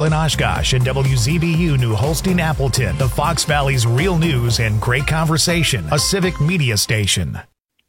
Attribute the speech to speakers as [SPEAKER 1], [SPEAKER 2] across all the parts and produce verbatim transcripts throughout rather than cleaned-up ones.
[SPEAKER 1] in Oshkosh and W Z B U New Holstein Appleton, the Fox Valley's real news and great conversation, a civic media station.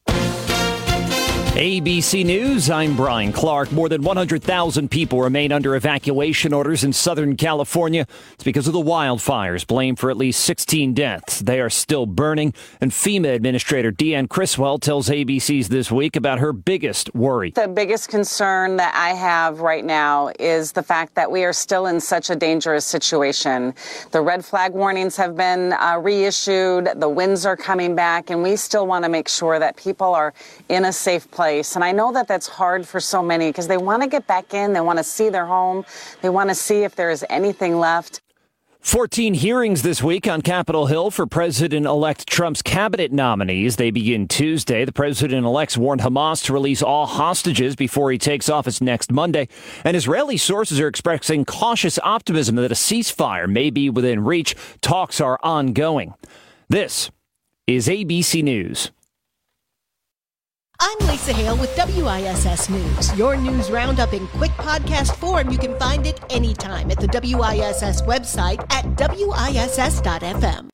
[SPEAKER 2] A B C News, I'm Brian Clark. More than one hundred thousand people remain under evacuation orders in Southern California. It's because of the wildfires, blamed for at least sixteen deaths. They are still burning, and FEMA Administrator Deanne Criswell tells A B C's This Week about her biggest worry.
[SPEAKER 3] The biggest concern that I have right now is the fact that we are still in such a dangerous situation. The red flag warnings have been uh, reissued, the winds are coming back, and we still want to make sure that people are in a safe place. And I know that that's hard for so many because they want to get back in. They want to see their home. They want to see if there is anything left.
[SPEAKER 2] fourteen hearings this week on Capitol Hill for President-elect Trump's cabinet nominees. They begin Tuesday. The president-elect's warned Hamas to release all hostages before he takes office next Monday. And Israeli sources are expressing cautious optimism that a ceasefire may be within reach. Talks are ongoing. This is A B C News.
[SPEAKER 4] I'm Lisa Hale with W I S S News. Your news roundup in quick podcast form. You can find it anytime at the W I S S website at W I S S dot F M.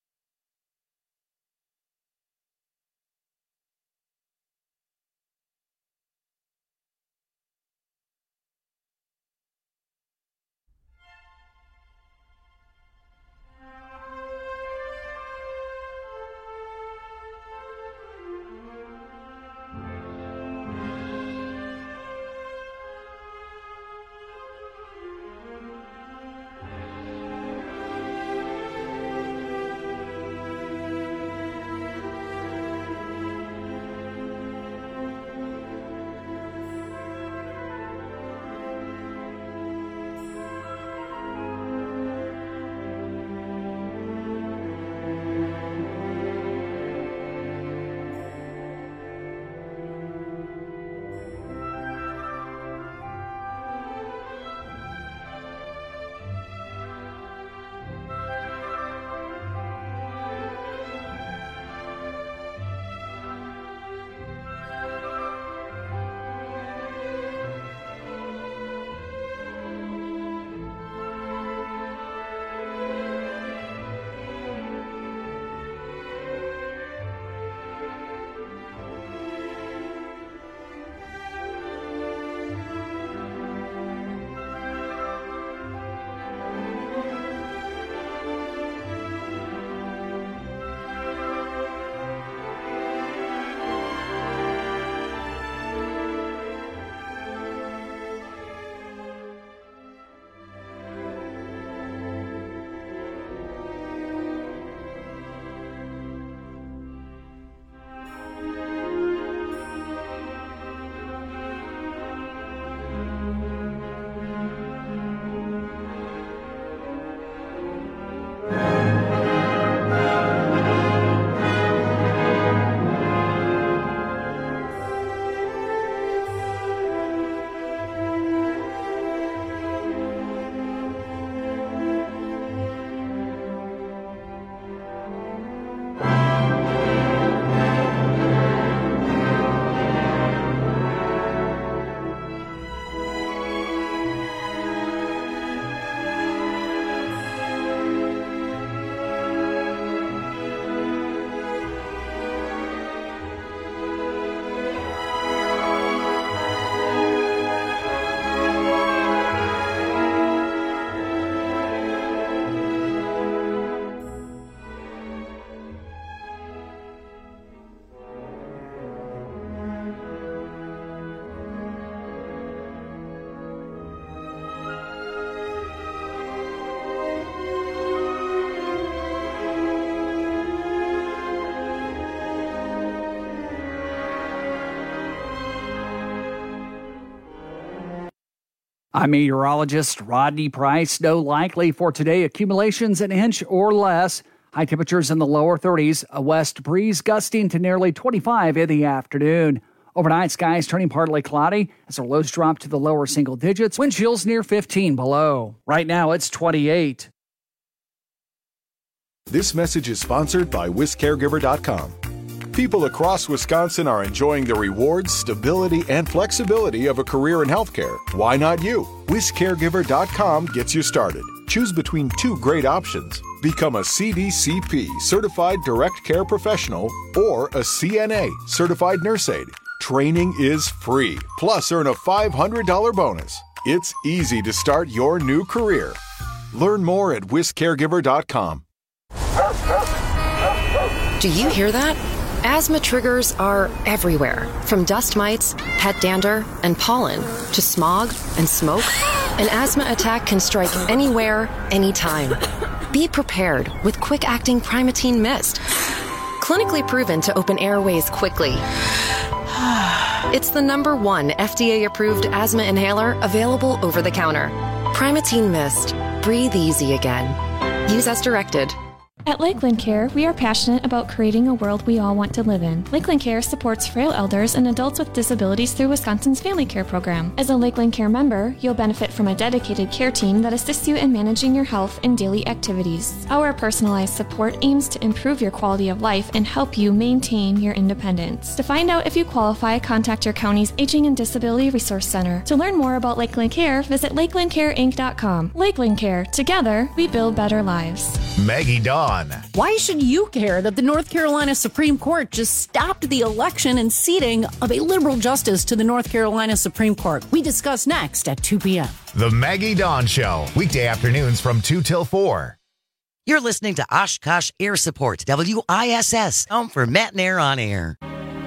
[SPEAKER 5] I'm meteorologist Rodney Price. Snow likely for today. Accumulations an inch or less. High temperatures in the lower thirties. A west breeze gusting to nearly twenty-five in the afternoon. Overnight, skies turning partly cloudy as our lows drop to the lower single digits. Wind chills near fifteen below. Right now, it's twenty-eight.
[SPEAKER 6] This message is sponsored by Wisc Caregiver dot com. People across Wisconsin are enjoying the rewards, stability, and flexibility of a career in healthcare. Why not you? Wis Caregiver dot com gets you started. Choose between two great options. Become a C D C P, Certified Direct Care Professional, or a C N A, Certified Nurse Aide. Training is free, plus earn a five hundred dollars bonus. It's easy to start your new career. Learn more at Wis Caregiver dot com.
[SPEAKER 7] Do you hear that? Asthma triggers are everywhere, from dust mites, pet dander, and pollen, to smog and smoke. An asthma attack can strike anywhere, anytime. Be prepared with quick-acting Primatene Mist. Clinically proven to open airways quickly. It's the number one F D A-approved asthma inhaler available over the counter. Primatene Mist. Breathe easy again. Use as directed.
[SPEAKER 8] At Lakeland Care, we are passionate about creating a world we all want to live in. Lakeland Care supports frail elders and adults with disabilities through Wisconsin's Family Care program. As a Lakeland Care member, you'll benefit from a dedicated care team that assists you in managing your health and daily activities. Our personalized support aims to improve your quality of life and help you maintain your independence. To find out if you qualify, contact your county's Aging and Disability Resource Center. To learn more about Lakeland Care, visit lakeland care inc dot com. Lakeland Care. Together, we build better lives.
[SPEAKER 1] Maggie Dawn.
[SPEAKER 9] Why should you care that the North Carolina Supreme Court just stopped the election and seating of a liberal justice to the North Carolina Supreme Court? We discuss next at two p.m.
[SPEAKER 1] The Maggie Dawn Show, weekday afternoons from two till four.
[SPEAKER 10] You're listening to Oshkosh Air Support, W I S S, home for Matt and Air on Air.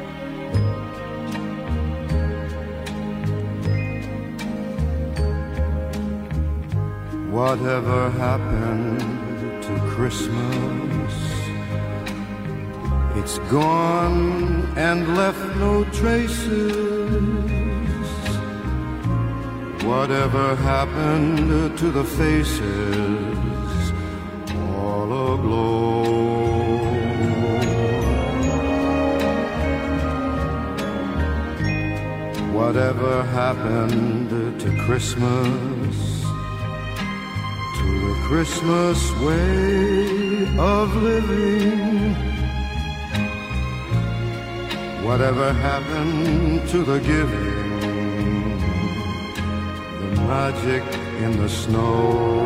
[SPEAKER 11] Whatever happened to Christmas? It's gone and left no traces. Whatever happened to the faces all aglow? Whatever happened to Christmas? The Christmas way of living. Whatever happened to the giving, the magic in the snow?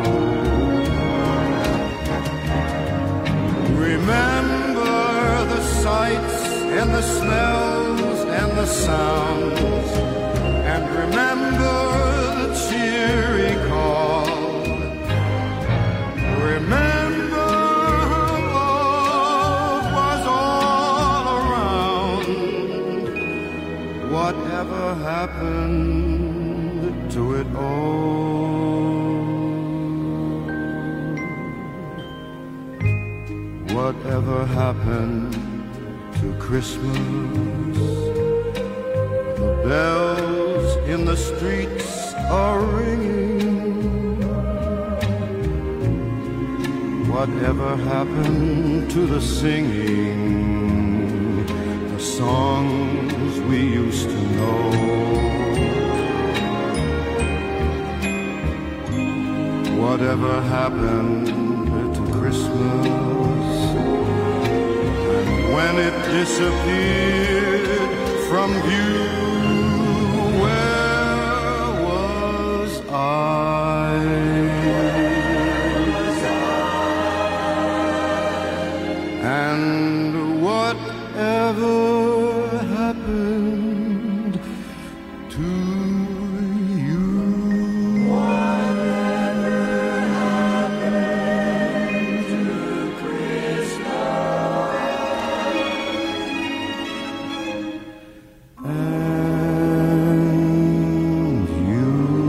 [SPEAKER 11] Remember the sights and the smells and the sounds, and remember the cheery call. Remember how love was all around. Whatever happened to it all? Whatever happened to Christmas? The bells in the streets are ringing. Whatever happened to the singing, the songs we used to know? Whatever happened to Christmas? And when it disappeared from view, where was I? And whatever happened to you? Whatever happened to Christmas? And you?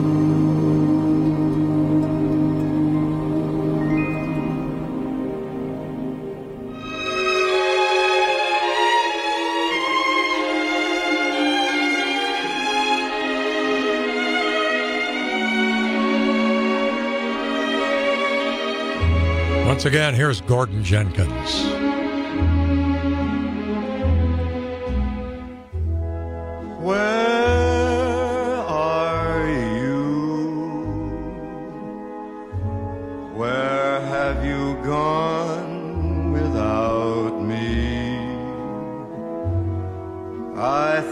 [SPEAKER 12] Once again, here's Gordon Jenkins.
[SPEAKER 11] Where are you? Where have you gone without me?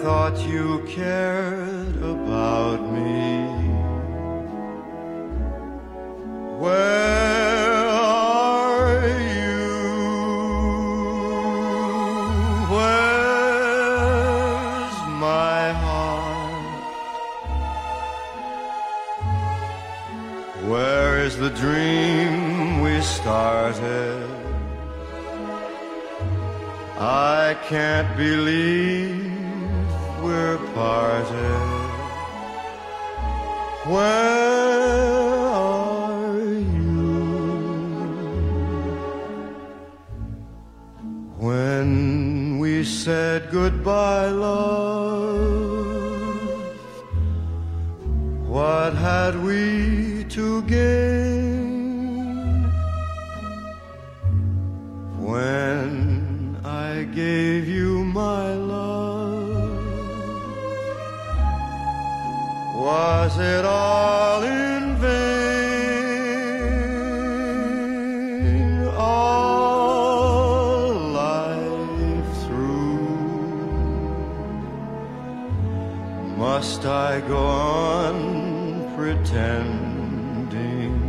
[SPEAKER 11] thought you cared about me. Where are you? Where's my heart? Where is the dream we started? I can't believe we're parted. Where are you? When we said goodbye, love, what had we to gain? When I gave you my love, was it all in vain? All life through, must I go on pretending?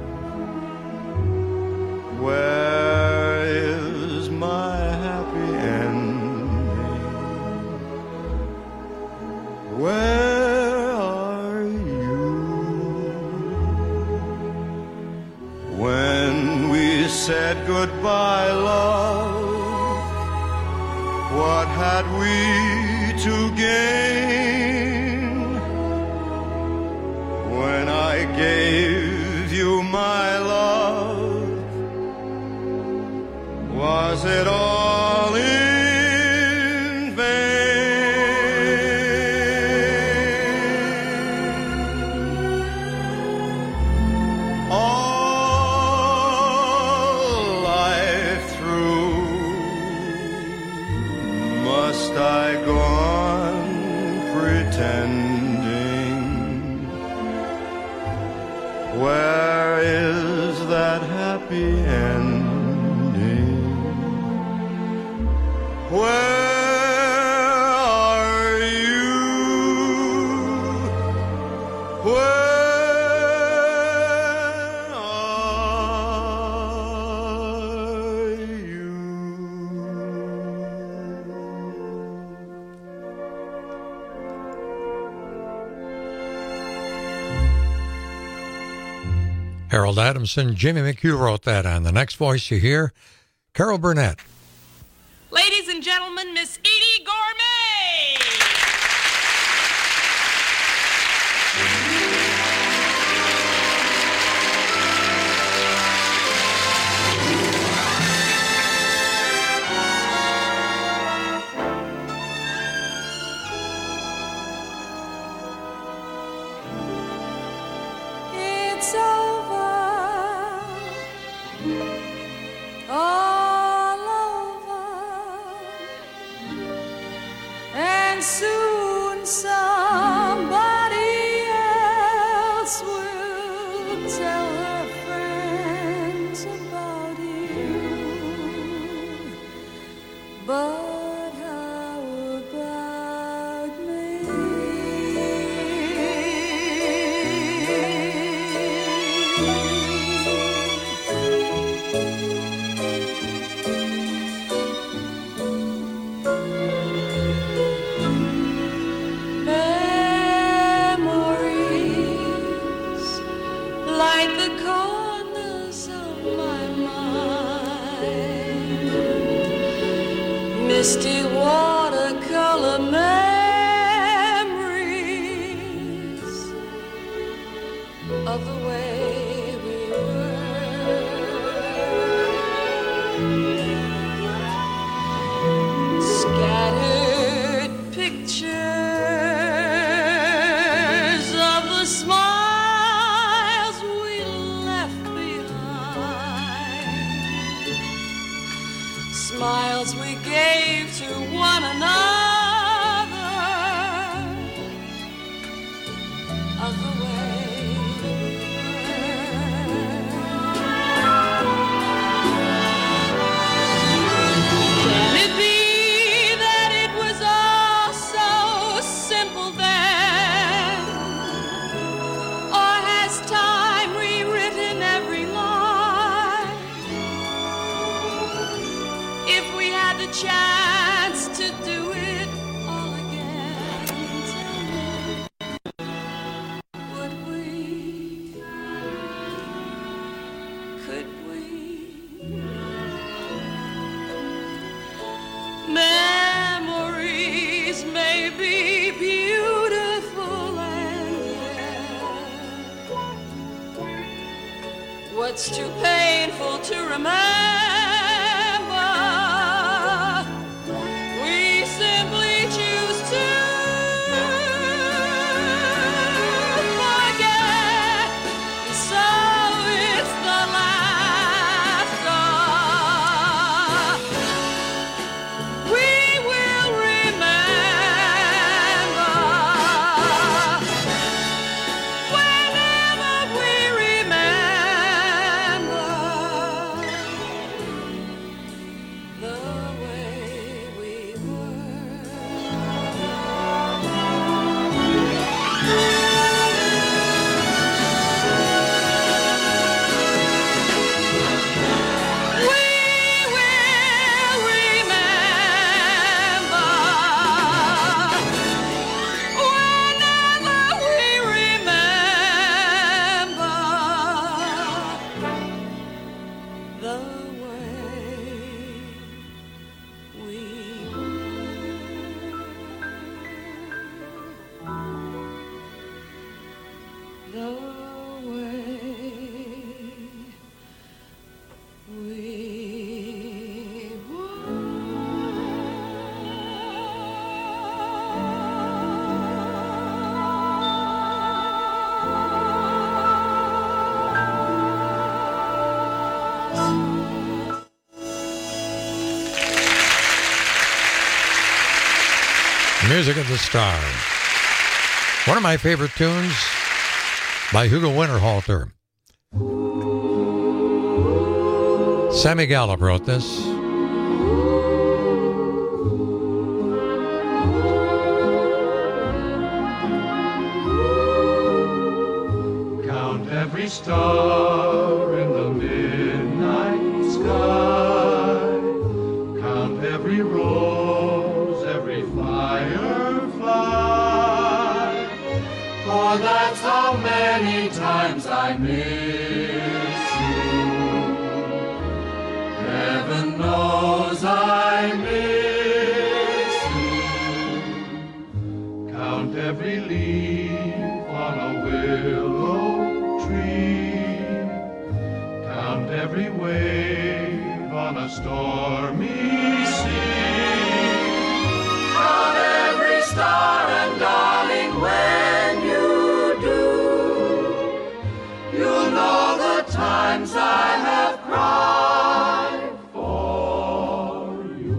[SPEAKER 11] Where is my happy ending? Where are you? When we said goodbye, love, what had we to gain? When I gave you my love, was it all in vain? All life through, must I go on pretending? Where is that happy ending? Where are you? Where are you?
[SPEAKER 12] Harold Adamson, Jimmy McHugh wrote that on. The next voice you hear, Carol Burnett.
[SPEAKER 13] Ladies and gentlemen, Miss Edie Gourmet!
[SPEAKER 14] It's over. All over. And soon somebody else will tell her friends about you. But how about me? Memories like the corners of my mind, misty watercolor memories of the way we were. Scattered pictures of the smiles we left behind, smiles we gave to one another of the way we were. Can it be that it was all so what's too painful to remember. We simply choose to forget, so it's the laughter we will remember. Whenever we remember the way we
[SPEAKER 12] Music of the Stars. One of my favorite tunes by Hugo Winterhalter. Sammy Gallup wrote this.
[SPEAKER 11] Count every star in the midnight sky. Count every rose, every firefly. For that's how many times I miss you. Heaven knows I miss you. Count every leaf on a willow tree. Count every wave on a stormy sea. Count every star, and darling, when you do, you'll know the times I have cried for you.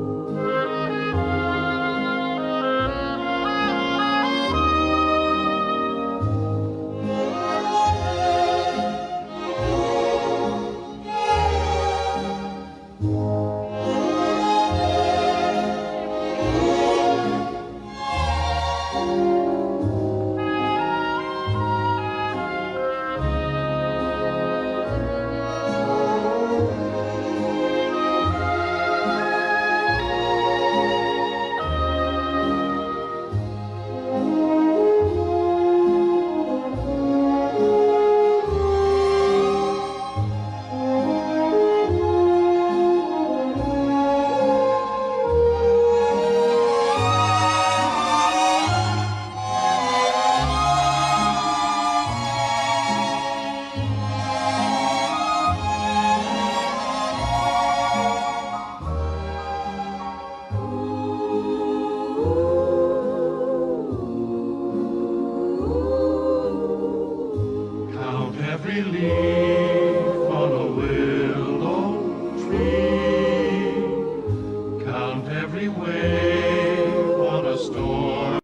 [SPEAKER 11] Count every leaf on a willow tree. Count every wave on a storm.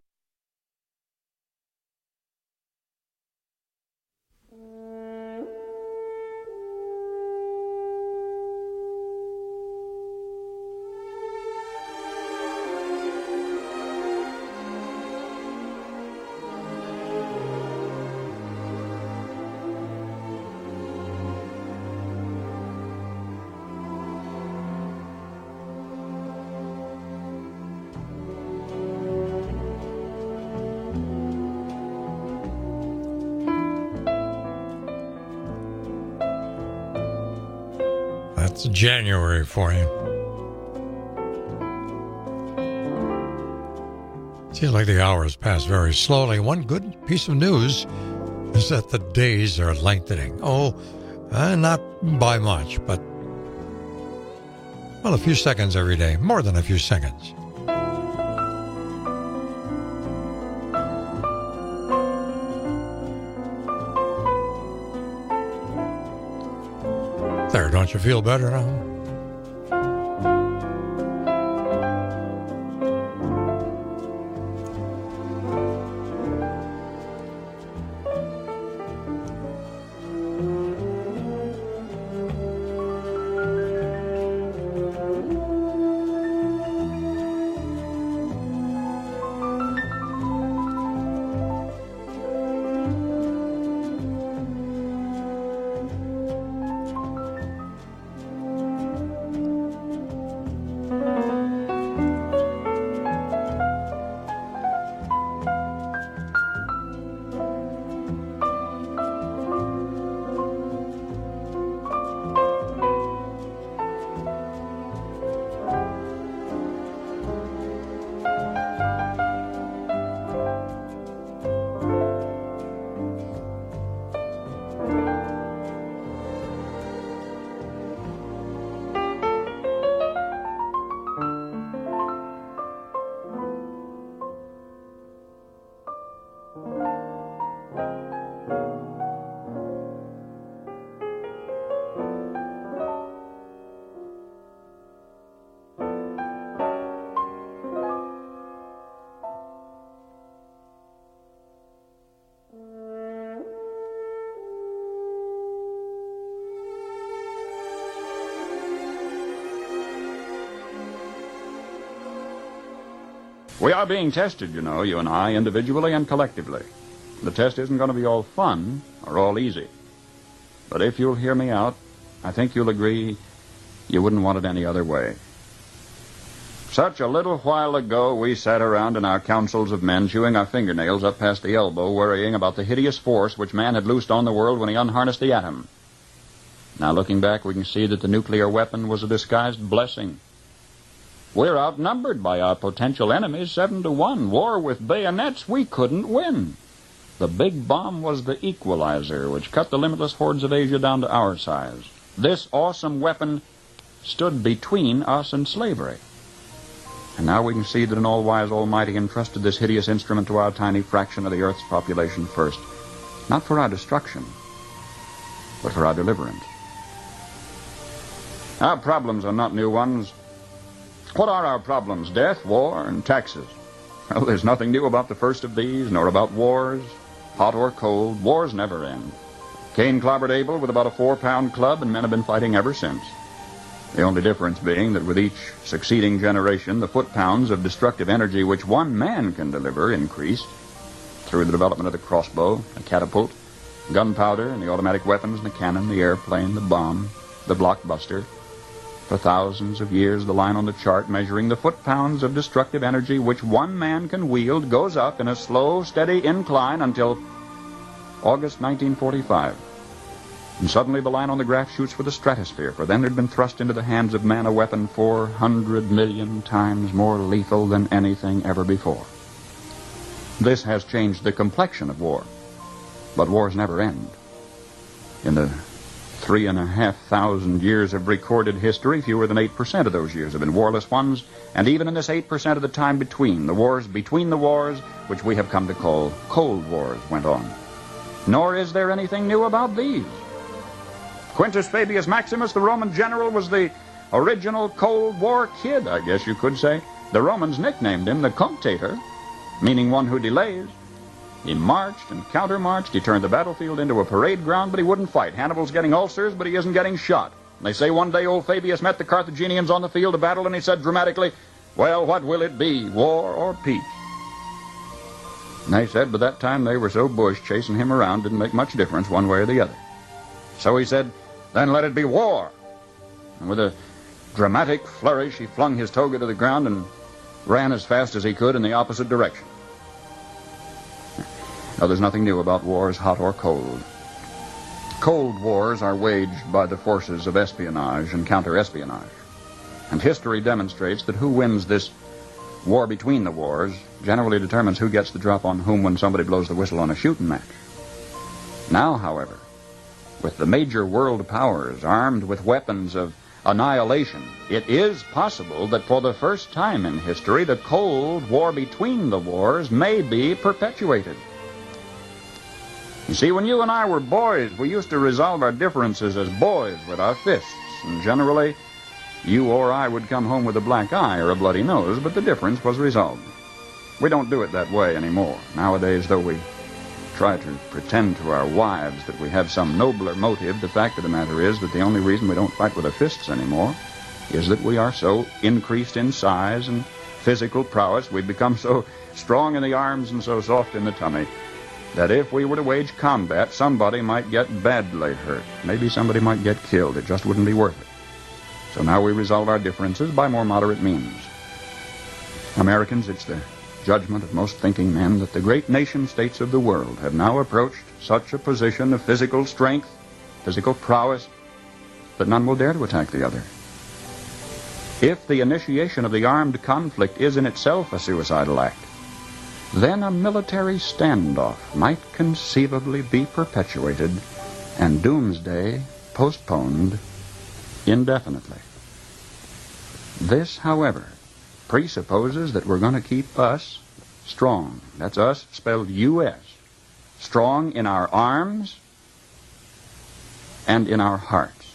[SPEAKER 12] That's January for you. Seems like the hours pass very slowly. One good piece of news is that the days are lengthening. Oh, Uh, not by much, but, well, a few seconds every day. More than a few seconds. There, don't you feel better now?
[SPEAKER 15] We are being tested, you know, you and I, individually and collectively. The test isn't going to be all fun or all easy. But if you'll hear me out, I think you'll agree you wouldn't want it any other way. Such a little while ago, we sat around in our councils of men, chewing our fingernails up past the elbow, worrying about the hideous force which man had loosed on the world when he unharnessed the atom. Now, looking back, we can see that the nuclear weapon was a disguised blessing. We're outnumbered by our potential enemies seven to one. War with bayonets, we couldn't win. The big bomb was the equalizer, which cut the limitless hordes of Asia down to our size. This awesome weapon stood between us and slavery. And now we can see that an all-wise Almighty entrusted this hideous instrument to our tiny fraction of the Earth's population first. Not for our destruction, but for our deliverance. Our problems are not new ones. What are our problems? Death, war, and taxes. Well, there's nothing new about the first of these, nor about wars, hot or cold. Wars never end. Cain clobbered Abel with about a four-pound club, and men have been fighting ever since. The only difference being that with each succeeding generation, the foot-pounds of destructive energy which one man can deliver increased through the development of the crossbow, the catapult, gunpowder, and the automatic weapons, and the cannon, the airplane, the bomb, the blockbuster. For thousands of years, the line on the chart measuring the foot-pounds of destructive energy which one man can wield goes up in a slow, steady incline until August nineteen forty-five. And suddenly the line on the graph shoots for the stratosphere, for then there'd been thrust into the hands of man a weapon four hundred million times more lethal than anything ever before. This has changed the complexion of war, but wars never end. In the three and a half thousand years of recorded history, fewer than eight percent of those years have been warless ones, and even in this eight percent of the time between, the wars between the wars, which we have come to call Cold Wars, went on. Nor is there anything new about these. Quintus Fabius Maximus, the Roman general, was the original Cold War kid, I guess you could say. The Romans nicknamed him the Cunctator, meaning one who delays. He marched and counter-marched. He turned the battlefield into a parade ground, but he wouldn't fight. Hannibal's getting ulcers, but he isn't getting shot. And they say one day old Fabius met the Carthaginians on the field of battle, and he said dramatically, "Well, what will it be, war or peace?" And they said by that time they were so bush, chasing him around didn't make much difference one way or the other. So he said, "Then let it be war." And with a dramatic flourish, he flung his toga to the ground and ran as fast as he could in the opposite direction. Now, there's nothing new about wars, hot or cold. Cold wars are waged by the forces of espionage and counter-espionage. And history demonstrates that who wins this war between the wars generally determines who gets the drop on whom when somebody blows the whistle on a shooting match. Now, however, with the major world powers armed with weapons of annihilation, it is possible that for the first time in history, the Cold War between the wars may be perpetuated. You see, when you and I were boys, we used to resolve our differences as boys with our fists, and generally, you or I would come home with a black eye or a bloody nose, but the difference was resolved. We don't do it that way anymore. Nowadays, though we try to pretend to our wives that we have some nobler motive, the fact of the matter is that the only reason we don't fight with our fists anymore is that we are so increased in size and physical prowess, we've become so strong in the arms and so soft in the tummy, that if we were to wage combat, somebody might get badly hurt. Maybe somebody might get killed. It just wouldn't be worth it. So now we resolve our differences by more moderate means. Americans, it's the judgment of most thinking men that the great nation-states of the world have now approached such a position of physical strength, physical prowess, that none will dare to attack the other. If the initiation of the armed conflict is in itself a suicidal act, then a military standoff might conceivably be perpetuated and doomsday postponed indefinitely. This, however, presupposes that we're going to keep us strong. That's us spelled U S. Strong in our arms and in our hearts.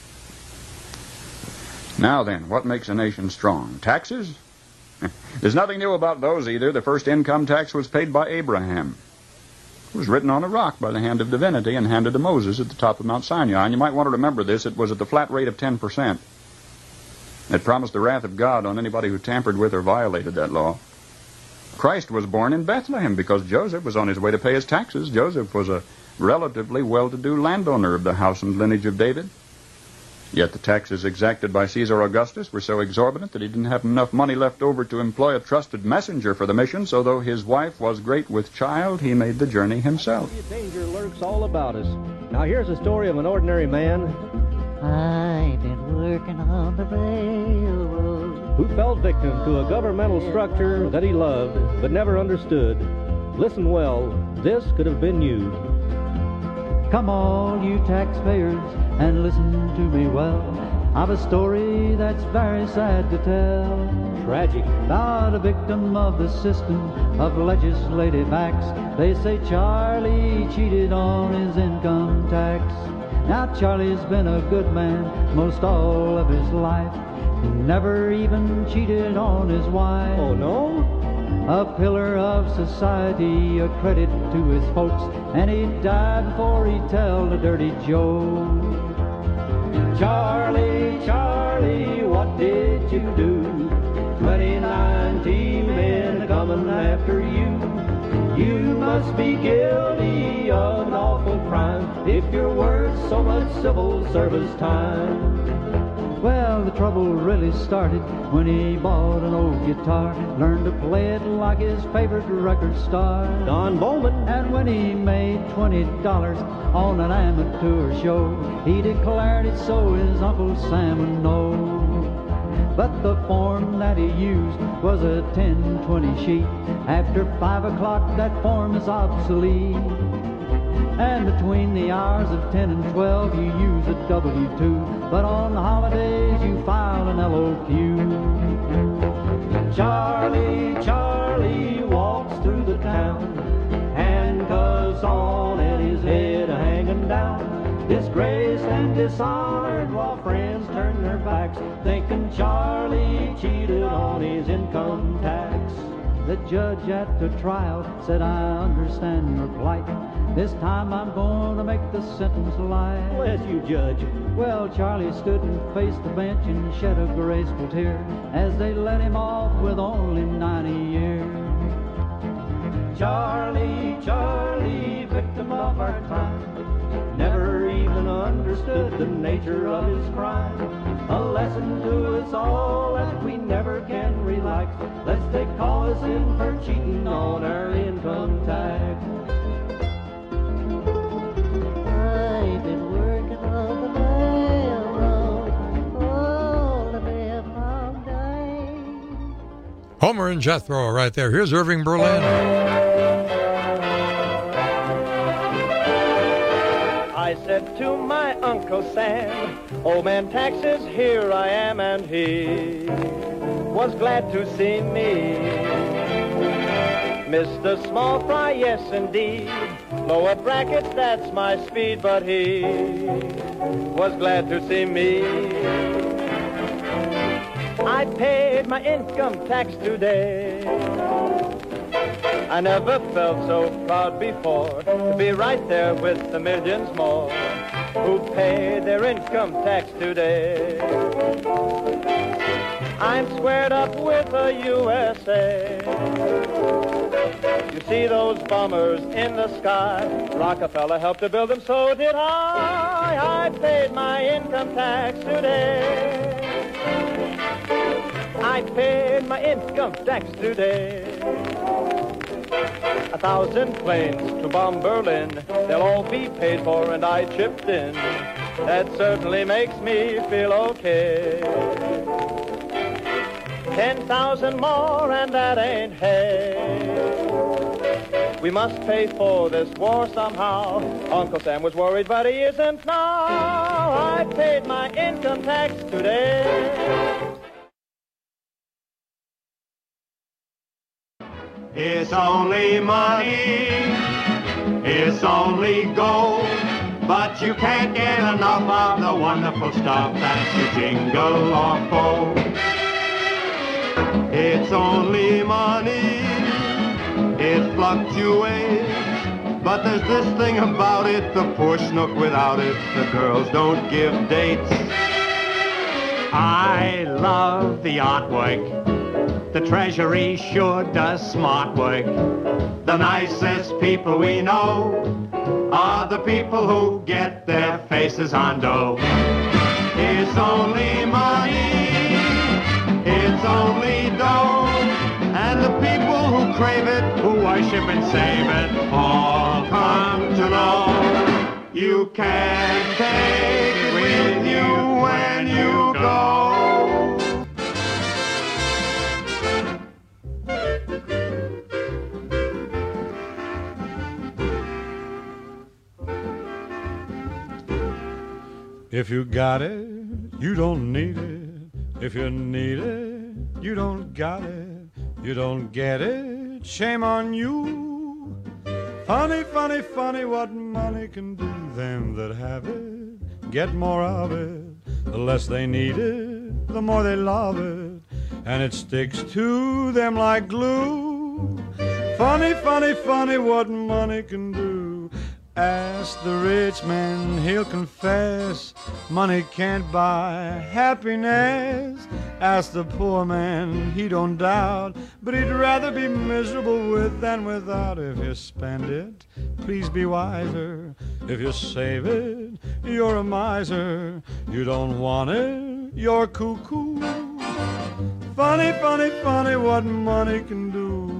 [SPEAKER 15] Now then, what makes a nation strong? Taxes? There's nothing new about those either. The first income tax was paid by Abraham. It was written on a rock by the hand of divinity and handed to Moses at the top of Mount Sinai. And you might want to remember this. It was at the flat rate of ten percent. It promised the wrath of God on anybody who tampered with or violated that law. Christ was born in Bethlehem because Joseph was on his way to pay his taxes. Joseph was a relatively well-to-do landowner of the house and lineage of David. Yet the taxes exacted by Caesar Augustus were so exorbitant that he didn't have enough money left over to employ a trusted messenger for the mission, so though his wife was great with child, he made the journey himself.
[SPEAKER 16] Danger lurks all about us. Now here's a story of an ordinary man
[SPEAKER 17] I've been working on the railroad
[SPEAKER 16] who fell victim to a governmental structure that he loved but never understood. Listen well, this could have been you.
[SPEAKER 17] Come all you taxpayers and listen to me well. I've a story that's very sad to tell.
[SPEAKER 16] Tragic.
[SPEAKER 17] About a victim of the system of legislative acts. They say Charlie cheated on his income tax. Now Charlie's been a good man most all of his life. He never even cheated on his wife.
[SPEAKER 16] Oh no?
[SPEAKER 17] A pillar of society, a credit to his folks, and he died before he'd tell the dirty joke. Charlie, Charlie, what did you do? Twenty-nine T-men coming after you. You must be guilty of an awful crime if you're worth so much civil service time. Well, the trouble really started when he bought an old guitar, learned to play it like his favorite record star,
[SPEAKER 16] Don Bowman.
[SPEAKER 17] And when he made twenty dollars on an amateur show, he declared it so his Uncle Sam would know. But the form that he used was a ten twenty sheet. After five o'clock, that form is obsolete. And between the hours of ten and twelve, you use a W two. But on holidays, you file an L O Q. Charlie, Charlie walks through the town, handcuffs on and his head hanging down. Disgraced and dishonored while friends turn their backs, thinking Charlie cheated on his income tax. The judge at the trial said, I understand your plight. This time I'm going to make the sentence light.
[SPEAKER 16] Bless you, Judge.
[SPEAKER 17] Well, Charlie stood and faced the bench and shed a graceful tear as they let him off with only ninety years. Charlie, Charlie, victim of our time, never even understood the nature of his crime. A lesson to us all that we never can relax, lest they call us in for cheating on our income tax. I've been working on the railroad all the day long day.
[SPEAKER 12] Homer and Jethro right there. Here's Irving Berlin.
[SPEAKER 16] I
[SPEAKER 18] I said to my Uncle Sam, old man taxes, here I am, and he was glad to see me. Mister Small Fry, yes indeed, lower brackets, that's my speed, but he was glad to see me. I paid my income tax today. I never felt so proud before to be right there with the millions more who pay their income tax today. I'm squared up with the U S A. You see those bombers in the sky? Rockefeller helped to build them, so did I. I paid my income tax today. I paid my income tax today. A thousand planes to bomb Berlin, they'll all be paid for and I chipped in. That certainly makes me feel okay. Ten thousand more and that ain't hay. We must pay for this war somehow. Uncle Sam was worried, but he isn't now. I paid my income tax today.
[SPEAKER 11] It's only money, it's only gold, but you can't get enough of the wonderful stuff that's your jingle or fold. It's only money, it fluctuates, but there's this thing about it, the poor schnook without it, the girls don't give dates. I love the artwork. The Treasury sure does smart work. The nicest people we know are the people who get their faces on dough. It's only money, it's only dough, and the people who crave it, who worship and save it, all come to know you can't take it with you when you go.
[SPEAKER 19] If you got it, you don't need it. If you need it, you don't got it. You don't get it, shame on you. Funny, funny, funny what money can do. Them that have it get more of it. The less they need it, the more they love it. And it sticks to them like glue. Funny, funny, funny what money can do. Ask the rich man, he'll confess, money can't buy happiness. Ask the poor man, he don't doubt, but he'd rather be miserable with than without. If you spend it, please be wiser. If you save it, you're a miser. You don't want it, you're cuckoo. Funny, funny, funny what money can do.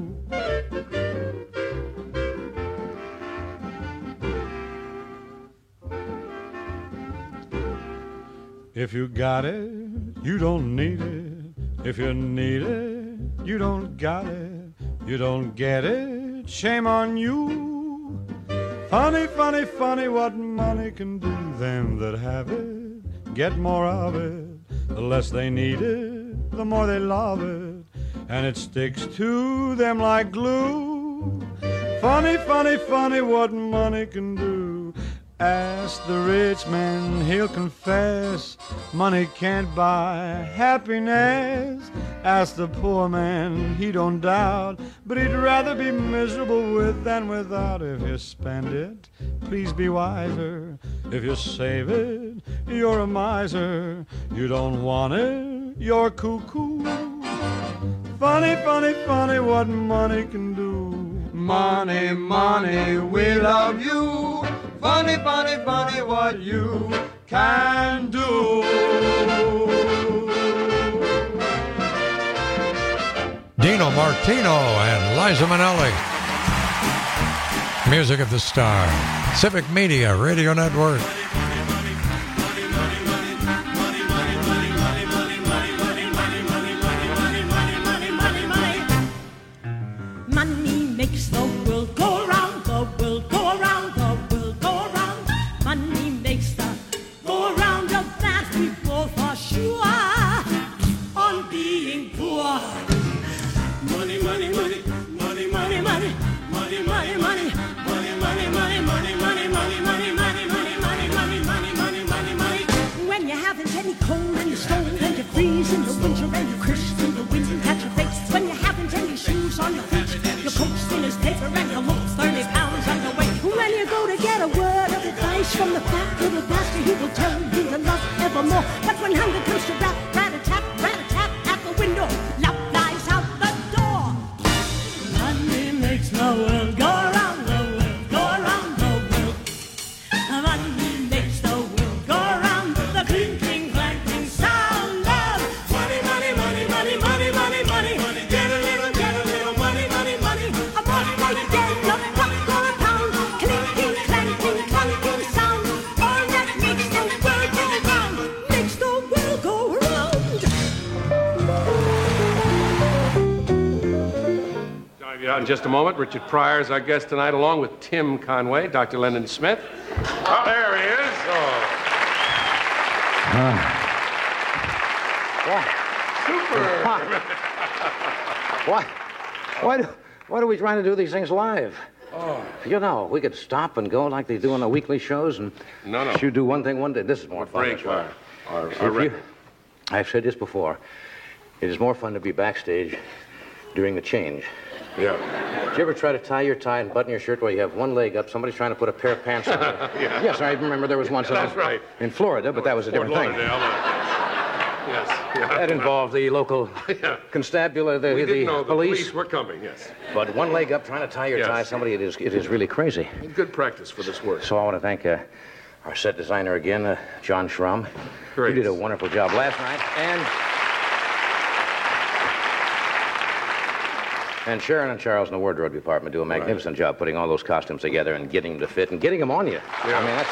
[SPEAKER 19] If you got it, you don't need it. If you need it, you don't got it. You don't get it, shame on you. Funny, funny, funny what money can do. Them that have it get more of it. The less they need it, the more they love it. And it sticks to them like glue. Funny, funny, funny what money can do. Ask the rich man, he'll confess, money can't buy happiness. Ask the poor man, he don't doubt, but he'd rather be miserable with than without. If you spend it, please be wiser. If you save it, you're a miser. You don't want it, you're cuckoo. Funny, funny, funny what money can do. Money, money, we love you. Funny, funny, funny what you can do.
[SPEAKER 12] Dino Martino and Liza Minnelli. Music of the Star. Civic Media Radio Network.
[SPEAKER 14] Money makes the world go round, the world go around, the world go around. Money haven't any cold and you're stone and you freeze in the winter and you crisp in the wind at your face. When you haven't any shoes on your feet, your coat's thin as paper and you look thirty pounds underweight. When you go to get a word of advice from the fat little bastard, he will tell you to love evermore. But when hunger comes to rap, rat-a-tap, rat-a-tap at the window, love flies out the door. Money makes the world go round, the world go around the world. Money makes the world go round, the clinking, clanking sound of money, money, money, money, money, money, money, money. Get a little, get a little money, money, money. A money, money, get a buck or a pound. Clinking, clanking, clanking sound. All that makes the world go round, makes the world go round.
[SPEAKER 20] Joining you out in just a moment, Richard Pryor is our guest tonight, along with Tim Conway, Doctor Lennon Smith. Oh, there he is. Oh.
[SPEAKER 21] Super. Why? Why do, why are we trying to do these things live?
[SPEAKER 20] Oh.
[SPEAKER 21] You know, we could stop and go like they do on the weekly shows and
[SPEAKER 20] No, no.
[SPEAKER 21] you do one thing one day. This is more fun.
[SPEAKER 20] break
[SPEAKER 21] this way.
[SPEAKER 20] our- our-
[SPEAKER 21] If
[SPEAKER 20] our
[SPEAKER 21] you-
[SPEAKER 20] record.
[SPEAKER 21] I've said this before. It is more fun to be backstage during the change.
[SPEAKER 20] Yeah.
[SPEAKER 21] Did you ever try to tie your tie and button your shirt while you have one leg up? Somebody's trying to put a pair of pants on.
[SPEAKER 20] Yeah.
[SPEAKER 21] Yes, I remember there was once in,
[SPEAKER 20] That's right.
[SPEAKER 21] in Florida, but that was a
[SPEAKER 20] Fort
[SPEAKER 21] different thing.
[SPEAKER 20] Lauderdale. Yes. Yeah.
[SPEAKER 21] That involved the local constabulary, the,
[SPEAKER 20] We
[SPEAKER 21] the
[SPEAKER 20] didn't know the
[SPEAKER 21] police.
[SPEAKER 20] police were coming, yes.
[SPEAKER 21] But one leg up trying to tie your
[SPEAKER 20] Yes.
[SPEAKER 21] tie, somebody, it is, it is really crazy.
[SPEAKER 20] Good practice for this work.
[SPEAKER 21] So I want to thank uh, our set designer again, uh, John Schramm.
[SPEAKER 20] Great.
[SPEAKER 21] He did a wonderful job last night. And and Sharon and Charles in the wardrobe department do a magnificent job putting all those costumes together and getting them to fit and getting them on you.
[SPEAKER 20] Yeah.
[SPEAKER 21] I mean, that's...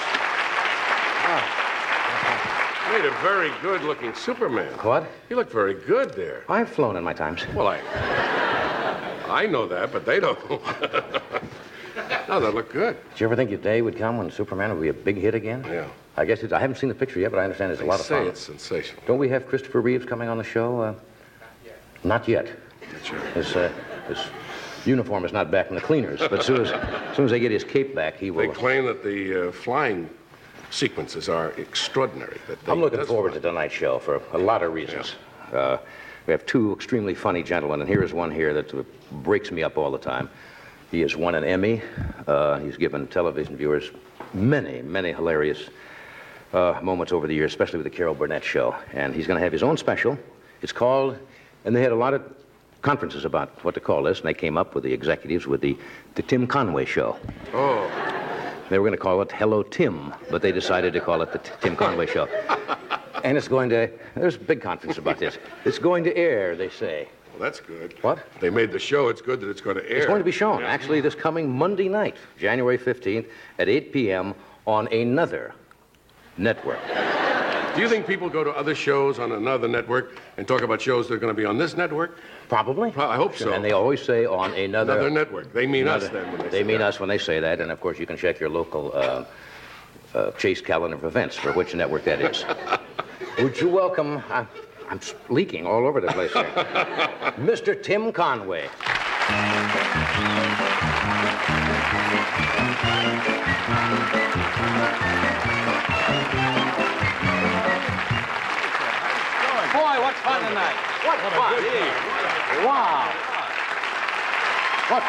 [SPEAKER 20] You made a very good-looking Superman.
[SPEAKER 21] What?
[SPEAKER 20] You look very good there.
[SPEAKER 21] I've flown in my times.
[SPEAKER 20] Well, I... I know that, but they don't. No, that looked good.
[SPEAKER 21] Did you ever think your day would come when Superman would be a big hit again?
[SPEAKER 20] Yeah.
[SPEAKER 21] I guess it's... I haven't seen the picture yet, but I understand it's a
[SPEAKER 20] They
[SPEAKER 21] lot of
[SPEAKER 20] say
[SPEAKER 21] fun.
[SPEAKER 20] it's sensational.
[SPEAKER 21] Don't we have Christopher Reeves coming on the show? Uh, not yet.
[SPEAKER 20] That's right.
[SPEAKER 21] His, uh, his uniform is not back from the cleaners, but as soon as, as soon as they get his cape back, he will...
[SPEAKER 20] They claim that the uh, flying sequences are extraordinary. That they,
[SPEAKER 21] I'm looking
[SPEAKER 20] that's
[SPEAKER 21] forward
[SPEAKER 20] fly.
[SPEAKER 21] to tonight's show for a lot of reasons. Uh, we have two extremely funny gentlemen, and here is one here that uh, breaks me up all the time. He has won an Emmy. Uh, he's given television viewers many, many hilarious uh, moments over the years, especially with the Carol Burnett show. And he's going to have his own special. It's called, and they had a lot of conferences about what to call this, and they came up with the executives with the, the Tim Conway Show.
[SPEAKER 20] Oh.
[SPEAKER 21] They were going to call it Hello Tim, but they decided to call it the T- Tim Conway Show. And it's going to, there's a big conference about this. It's going to air, they say.
[SPEAKER 20] Well, that's good.
[SPEAKER 21] What?
[SPEAKER 20] They made the show. It's good that it's going to air.
[SPEAKER 21] It's going to be shown,
[SPEAKER 20] Yeah.
[SPEAKER 21] actually, this coming Monday night, January fifteenth, at eight p.m. on another network.
[SPEAKER 20] Do you think people go to other shows on another network and talk about shows that are going to be on this network?
[SPEAKER 21] Probably.
[SPEAKER 20] Pro- I hope so.
[SPEAKER 21] And they always say on another...
[SPEAKER 20] Another network. They mean us
[SPEAKER 21] another-
[SPEAKER 20] then when they
[SPEAKER 21] They
[SPEAKER 20] say
[SPEAKER 21] mean
[SPEAKER 20] that.
[SPEAKER 21] us when they say that, and of course you can check your local uh, uh, Chase calendar of events for which network that is. Would you welcome... I'm, I'm leaking all over the place here. Mister Tim Conway. Boy, what fun tonight. What,
[SPEAKER 20] What a
[SPEAKER 21] fun.
[SPEAKER 20] good night.
[SPEAKER 21] Wow. What?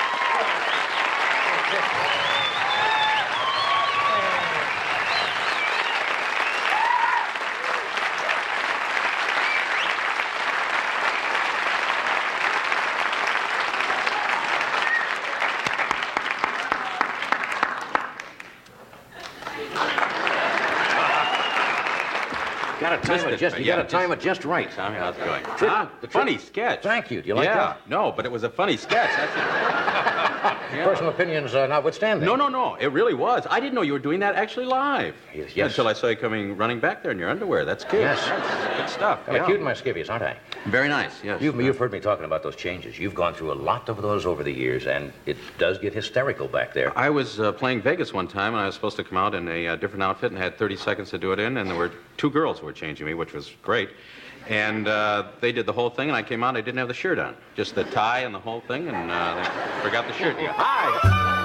[SPEAKER 21] Got to time it just. You
[SPEAKER 22] Yeah,
[SPEAKER 21] got to time
[SPEAKER 22] just-
[SPEAKER 21] it just right.
[SPEAKER 22] Tommy, how's it going?
[SPEAKER 21] Trip-
[SPEAKER 22] Huh?
[SPEAKER 21] the trip-
[SPEAKER 22] Funny sketch.
[SPEAKER 21] Thank you. Do you like
[SPEAKER 22] yeah.
[SPEAKER 21] that?
[SPEAKER 22] No, but it was a funny sketch. That's it.
[SPEAKER 21] Personal opinions uh, notwithstanding.
[SPEAKER 22] No, no, no. It really was. I didn't know you were doing that actually live.
[SPEAKER 21] Yes. yes.
[SPEAKER 22] Until I saw you coming running back there in your underwear. That's good.
[SPEAKER 21] Yes.
[SPEAKER 22] That's good stuff.
[SPEAKER 21] Kind of
[SPEAKER 22] yeah.
[SPEAKER 21] cute in my skivvies, aren't I?
[SPEAKER 22] Very nice, yes.
[SPEAKER 21] You've, you've heard me talking about those changes. You've gone through a lot of those over the years, and it does get hysterical back there.
[SPEAKER 22] I was uh, playing Vegas one time, and I was supposed to come out in a uh, different outfit and had thirty seconds to do it in, and there were two girls who were changing me, which was great. And uh, they did the whole thing, and I came out, I didn't have the shirt on. Just the tie and the whole thing, and uh, they forgot the shirt. Yeah. Hi!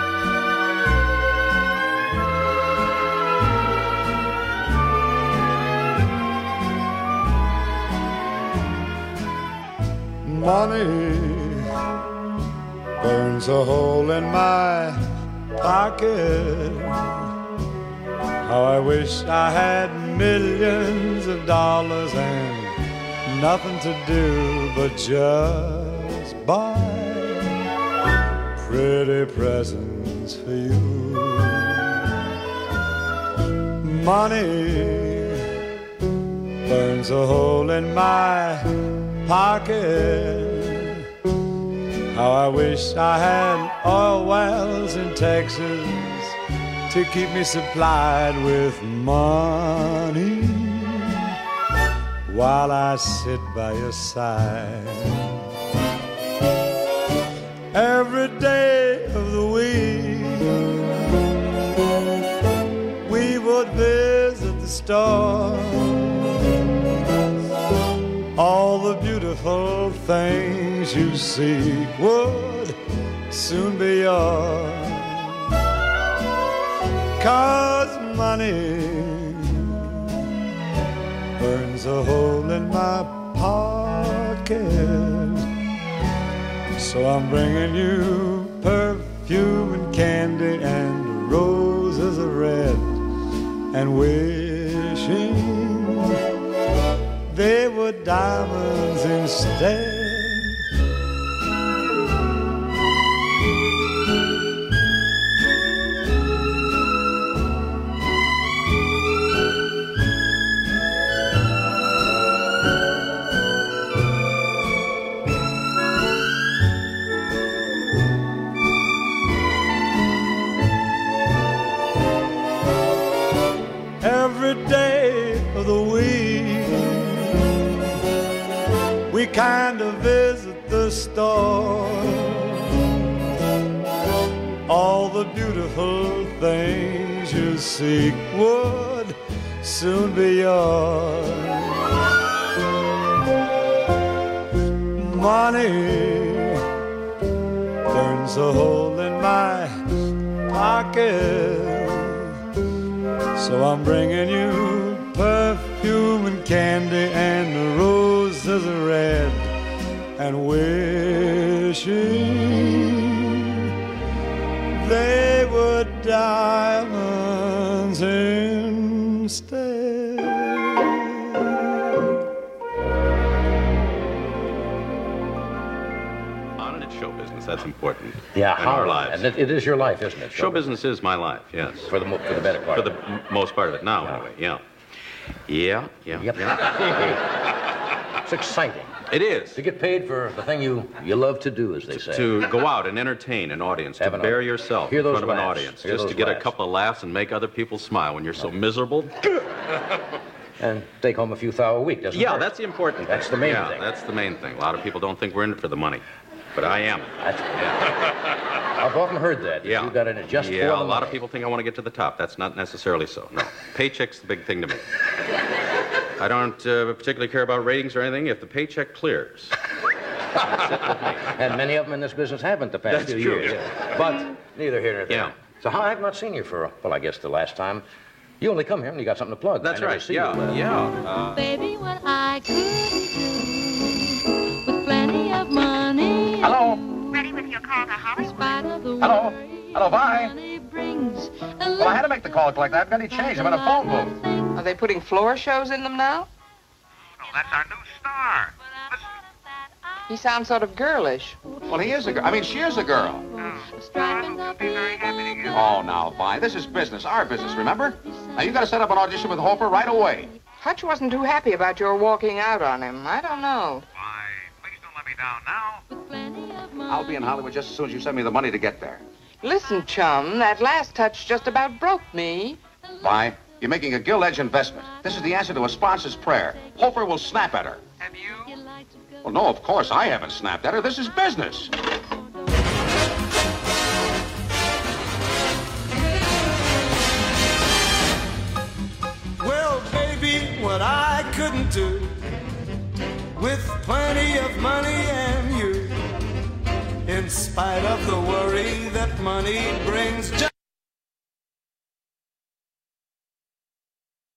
[SPEAKER 19] Money burns a hole in my pocket. How I wish I had millions of dollars and nothing to do but just buy pretty presents for you. Money burns a hole in my pocket. How I wish I had oil wells in Texas to keep me supplied with money while I sit by your side. Every day of the week we would visit the store. All the beautiful things you seek would soon be yours. 'Cause money burns a hole in my pocket. So I'm bringing you perfume and candy and roses of red, and wishing they were diamonds instead. Every day of the week we kind of visit the store. All the beautiful things you seek would soon be yours. Money burns a hole in my pocket. So I'm bringing you perfume and candy and the roses are red, and wishing they were diamonds instead.
[SPEAKER 22] On and it's show business. That's important.
[SPEAKER 21] Yeah,
[SPEAKER 22] in
[SPEAKER 21] how,
[SPEAKER 22] our lives.
[SPEAKER 21] And it, it is your life, isn't it?
[SPEAKER 22] Show business is my life, yes.
[SPEAKER 21] For the, mo- for the better part.
[SPEAKER 22] For the m- most part of it now,
[SPEAKER 21] Yeah.
[SPEAKER 22] anyway, yeah. Yeah, yeah.
[SPEAKER 21] Yep.
[SPEAKER 22] yeah.
[SPEAKER 21] It's exciting.
[SPEAKER 22] It is.
[SPEAKER 21] To get paid for the thing you, you love to do, as they say.
[SPEAKER 22] To go out and entertain an audience, to
[SPEAKER 21] Have an
[SPEAKER 22] bear
[SPEAKER 21] audience.
[SPEAKER 22] yourself
[SPEAKER 21] Hear
[SPEAKER 22] in
[SPEAKER 21] those
[SPEAKER 22] front of an
[SPEAKER 21] laughs.
[SPEAKER 22] audience,
[SPEAKER 21] Hear
[SPEAKER 22] just to
[SPEAKER 21] those
[SPEAKER 22] get a
[SPEAKER 21] laughs.
[SPEAKER 22] couple of laughs and make other people smile when you're so miserable.
[SPEAKER 21] And take home a few thou a week, doesn't it?
[SPEAKER 22] Yeah, that's the important
[SPEAKER 21] That's
[SPEAKER 22] thing.
[SPEAKER 21] the main
[SPEAKER 22] yeah,
[SPEAKER 21] thing.
[SPEAKER 22] that's the main thing. A lot of people don't think we're in it for the money, but I am.
[SPEAKER 21] That's, I've often heard that.
[SPEAKER 22] Yeah.
[SPEAKER 21] You got in it just
[SPEAKER 22] yeah,
[SPEAKER 21] for
[SPEAKER 22] a
[SPEAKER 21] the
[SPEAKER 22] lot
[SPEAKER 21] money.
[SPEAKER 22] of people think I want to get to the top. That's not necessarily so. No. Paycheck's the big thing to me. I don't uh, particularly care about ratings or anything. If the paycheck clears, that's it with me.
[SPEAKER 21] And many of them in this business haven't the past
[SPEAKER 22] That's
[SPEAKER 21] few
[SPEAKER 22] true.
[SPEAKER 21] years. But neither here nor there.
[SPEAKER 22] Yeah.
[SPEAKER 21] So how I've not seen you for, well, I guess the last time. You only come here when you got something to plug.
[SPEAKER 22] That's
[SPEAKER 21] I never
[SPEAKER 22] right.
[SPEAKER 21] See
[SPEAKER 22] Yeah,
[SPEAKER 21] you, uh,
[SPEAKER 22] yeah. Uh,
[SPEAKER 2] Baby, what I couldn't do with plenty of money.
[SPEAKER 3] Hello?
[SPEAKER 2] Ready with your call to Hollywood? In spite of the
[SPEAKER 3] Hello?
[SPEAKER 2] worry
[SPEAKER 3] Hello, bye.
[SPEAKER 2] money brings.
[SPEAKER 3] Well, I had to make the calls like that. I've got any change. I'm in a phone booth.
[SPEAKER 13] Are they putting floor shows in them now?
[SPEAKER 3] Oh, that's our new star.
[SPEAKER 13] He sounds sort of girlish.
[SPEAKER 3] Well, he is a girl. I mean, she is a girl. Oh, now, Vi, this is business, our business, remember? Now, you got to set up an audition with Hofer right away.
[SPEAKER 13] Hutch wasn't too happy about your walking out on him. I don't know.
[SPEAKER 3] Why, please don't let me down now. I'll be in Hollywood just as soon as you send me the money to get there.
[SPEAKER 13] Listen, chum, that last touch just about broke me.
[SPEAKER 3] Vi, you're making a gilt-edge investment. This is the answer to a sponsor's prayer. Hofer will snap at her.
[SPEAKER 13] Have you?
[SPEAKER 3] Well, no, of course I haven't snapped at her. This is business.
[SPEAKER 19] Well, baby, what I couldn't do with plenty of money and you, in spite of the worry that money brings.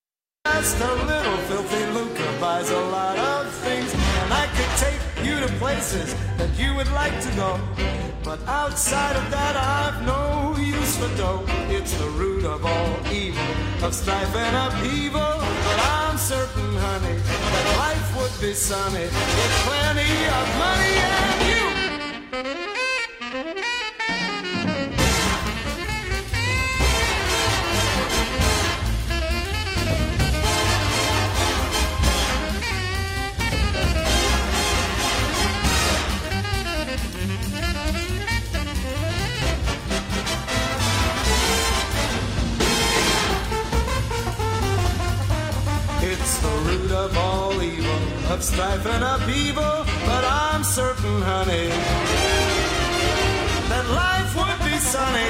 [SPEAKER 19] Just a little filthy lucre buys a lot of things, and I could take you to places
[SPEAKER 4] places that you would like to go. But outside of that, I've no use for dough. It's the root of all evil, of strife and upheaval. But I'm certain, honey, that life would be sunny with plenty of money and you. It's the root of all evil, of strife and upheaval. But I'm certain, honey, that life would be sunny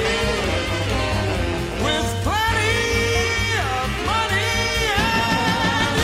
[SPEAKER 4] with plenty of money and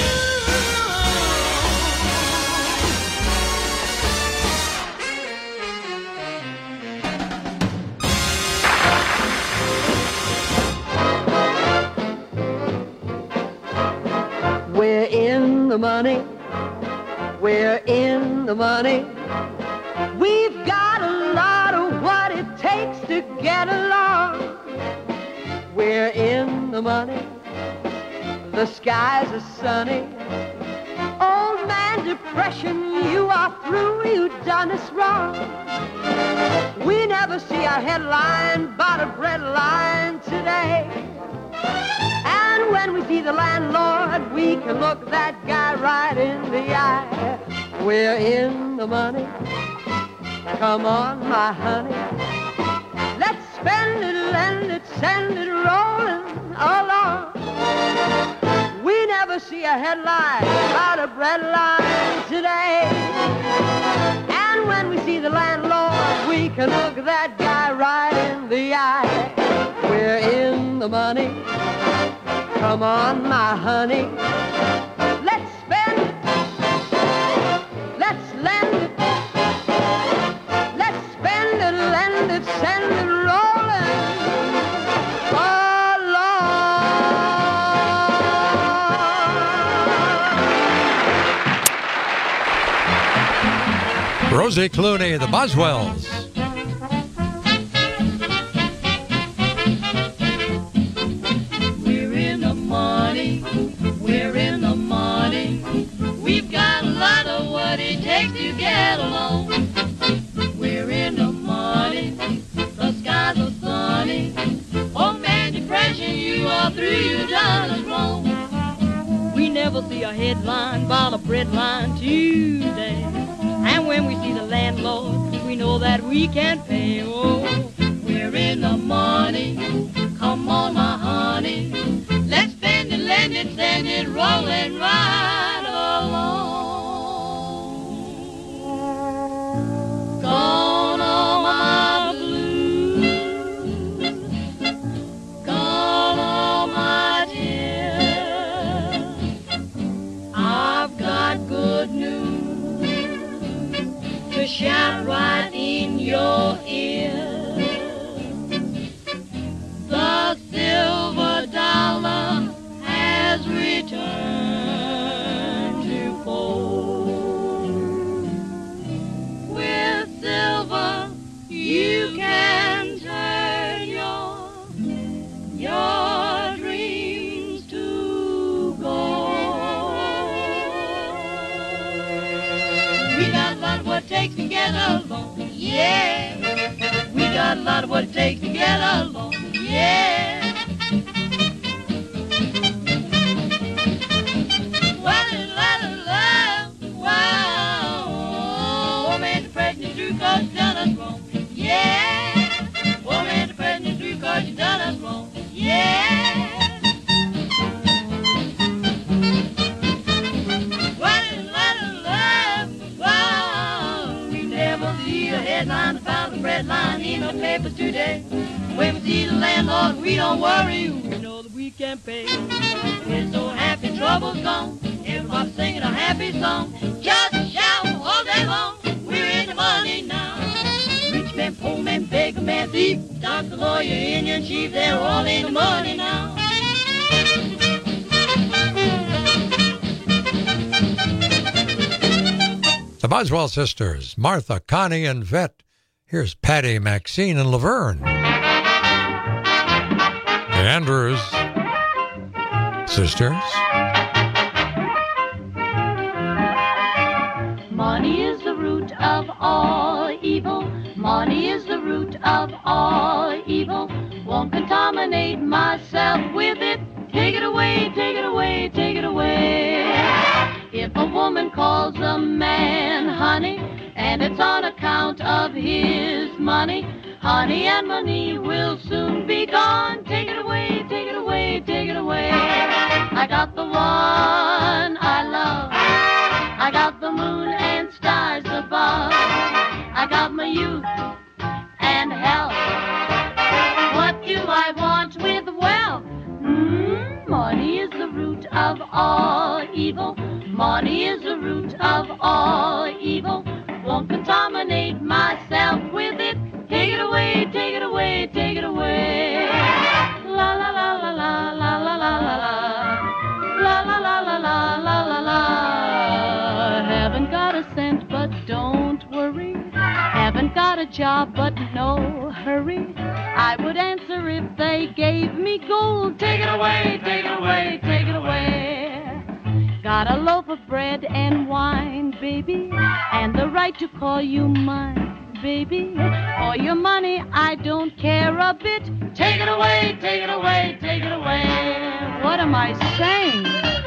[SPEAKER 5] you. We're in the money. We're in the money. We've got a lot of what it takes to get along. We're in the money. The skies are sunny. Old man depression, you are through. You done us wrong. We never see a headline about a bread line today. And when we see the landlord, we can look that guy right in the eye. We're in the money. Come on, my honey. Let's spend it, lend it, send it rolling along. We never see a headline about a bread line today. And when we see the landlord, we can look that guy right in the eye. We're in the money. Come on, my honey. Let's spend it. Let's lend it. Let's spend it, lend it, send it rolling along.
[SPEAKER 12] Rosie Clooney, the Boswells.
[SPEAKER 2] We're in the morning. We've got a lot of what it takes to get along. We're in the morning. The skies are sunny. Oh man, depression, you are through. You done us wrong. We never see a headline about a bread line today. And when we see the landlord, we know that we can't pay. Oh, we're in the morning. Come on, my honey. Let's spend it, lend it, send it, rolling right along. Gone all my blues, gone all my tears. I've got good news to shout right in your ear. The silver dollar has returned to fold. With silver you can turn your, your dreams to gold. We got a lot of what it takes to get along, yeah. We got a lot of what it takes to get along, yeah. Well, it's a lot of love, wow. Oh, man, the pregnant through cause you done us wrong, yeah. Oh, man, the pregnant through cause you done us wrong, yeah. Well, it's a lot of love, wow. We never see a headline about the bread line in the papers today. When we see the landlord, we don't worry. We know that we can pay. We're so happy, trouble's gone. Everybody singing a happy song. Just shout all day long. We're in the money now. Rich man, poor man, beggar man, thief, doctor, lawyer, Indian chief, they're all in the money now.
[SPEAKER 12] The Boswell sisters, Martha, Connie, and Vet. Here's Patty, Maxine, and Laverne. The Andrews sisters.
[SPEAKER 2] Money is the root of all evil. Money is the root of all evil. Won't contaminate myself with it. Take it away, take it away, take it away. If a woman calls a man honey, and it's on account of his money, honey and money will soon be gone. Take it away, take it away, take it away. I got the one I love. I got the moon and stars above. I got my youth and health. What do I want with wealth? Mm, money is the root of all evil. Money is the root of all evil. Won't contaminate myself with it. Take it away, take it away, take it away. La la la la la la la la la la. La la la la la la la la. Haven't got a cent, but don't worry. Haven't got a job, but no hurry. I would answer if they gave me gold. Take it away, take it away, take it away. Got a loaf of bread and wine, baby, and the right to call you mine, baby. For your money, I don't care a bit. Take it away, take it away, take it away. What am I saying?